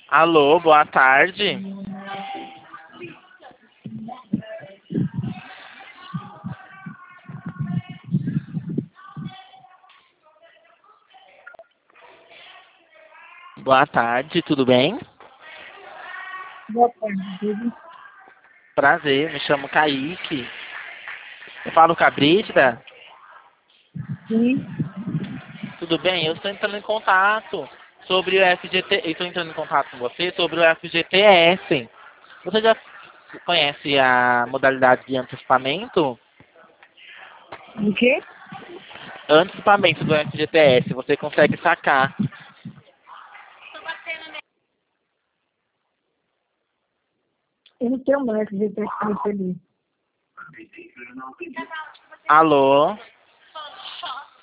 Alô, boa tarde. Boa tarde, tudo bem? Boa tarde, tudo? Prazer, me chamo Kaique. Eu falo com a Brígida. Sim. Tudo bem? Eu estou entrando em contato sobre o FGT. Estou entrando em contato com você sobre o FGTS. Você já conhece a modalidade de antecipamento? O quê? Antecipamento do FGTS, você consegue sacar. Eu não tenho mais que ver para receber. Alô?